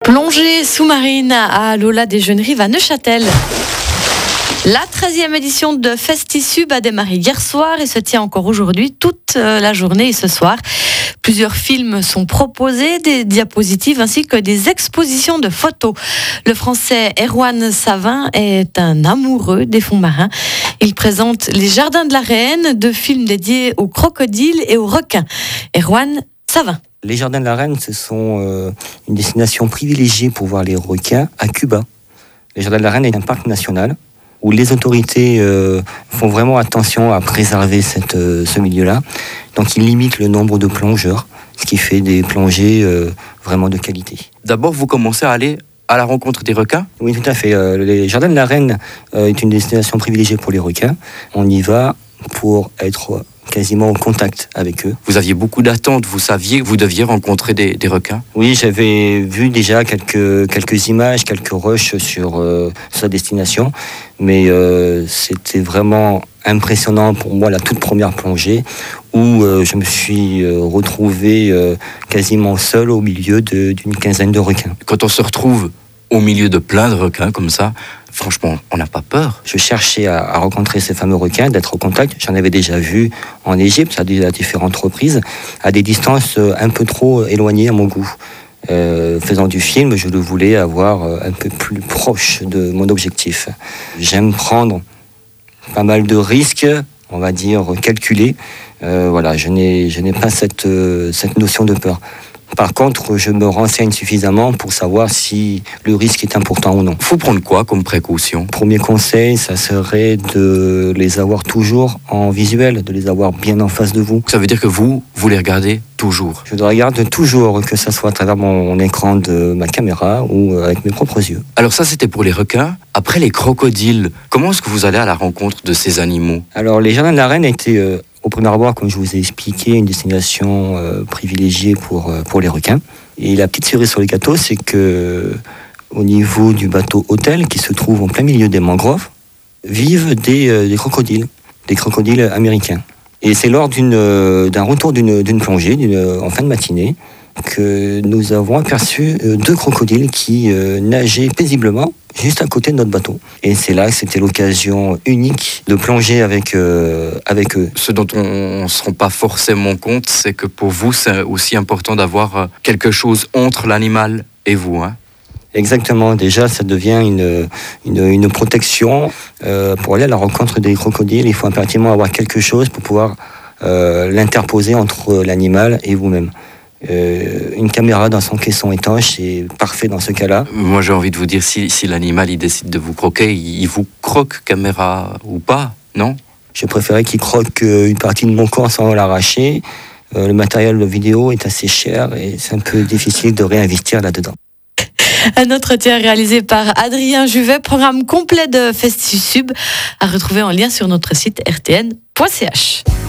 Plongée sous-marine à Lola des Jeunes Rives à Neuchâtel. La 13e édition de Festisub a démarré hier soir et se tient encore aujourd'hui toute la journée et ce soir. Plusieurs films sont proposés, des diapositives ainsi que des expositions de photos. Le Français Erwan Savin est un amoureux des fonds marins. Il présente Les Jardins de la Reine, deux films dédiés aux crocodiles et aux requins. Erwan Savin. Les Jardins de la Reine, ce sont une destination privilégiée pour voir les requins à Cuba. Les Jardins de la Reine est un parc national où les autorités font vraiment attention à préserver ce milieu-là. Donc ils limitent le nombre de plongeurs, ce qui fait des plongées vraiment de qualité. D'abord, vous commencez à aller à la rencontre des requins ? Oui, tout à fait. Les Jardins de la Reine est une destination privilégiée pour les requins. On y va pour être quasiment en contact avec eux. Vous aviez beaucoup d'attentes, vous saviez que vous deviez rencontrer des requins ? Oui, j'avais vu déjà quelques images, quelques rushs sur sa destination, mais c'était vraiment impressionnant pour moi la toute première plongée où je me suis retrouvé quasiment seul au milieu d'une quinzaine de requins. Quand on se retrouve au milieu de plein de requins comme ça, franchement, on n'a pas peur. Je cherchais à rencontrer ces fameux requins, d'être au contact. J'en avais déjà vu en Égypte, à différentes reprises, à des distances un peu trop éloignées à mon goût. Faisant du film, je le voulais avoir un peu plus proche de mon objectif. J'aime prendre pas mal de risques, on va dire calculés. Voilà, je n'ai pas cette notion de peur. Par contre, je me renseigne suffisamment pour savoir si le risque est important ou non. Il faut prendre quoi comme précaution ? Premier conseil, ça serait de les avoir toujours en visuel, de les avoir bien en face de vous. Ça veut dire que vous les regardez toujours ? Je les regarde toujours, que ce soit à travers mon écran de ma caméra ou avec mes propres yeux. Alors ça, c'était pour les requins. Après, les crocodiles, comment est-ce que vous allez à la rencontre de ces animaux ? Alors, les Jardins de la Reine étaient... au premier abord, comme je vous ai expliqué, une destination privilégiée pour les requins. Et la petite cerise sur le gâteau, c'est que au niveau du bateau hôtel, qui se trouve en plein milieu des mangroves, vivent des crocodiles américains. Et c'est lors d'un retour d'une plongée, en fin de matinée, que nous avons aperçu deux crocodiles qui nageaient paisiblement juste à côté de notre bateau. Et c'est là que c'était l'occasion unique de plonger avec eux. Ce dont on ne se rend pas forcément compte, c'est que pour vous, c'est aussi important d'avoir quelque chose entre l'animal et vous, hein ? Exactement, déjà ça devient une protection. Pour aller à la rencontre des crocodiles, il faut impérativement avoir quelque chose pour pouvoir l'interposer entre l'animal et vous-même. Une caméra dans son caisson étanche, c'est parfait dans ce cas-là. Moi j'ai envie de vous dire, si l'animal il décide de vous croquer, il vous croque, caméra ou pas, non ? Je préférais qu'il croque une partie de mon corps sans l'arracher. Le matériel de vidéo est assez cher et c'est un peu difficile de réinvestir là-dedans. Un entretien réalisé par Adrien Juvet, programme complet de Festisub à retrouver en lien sur notre site rtn.ch.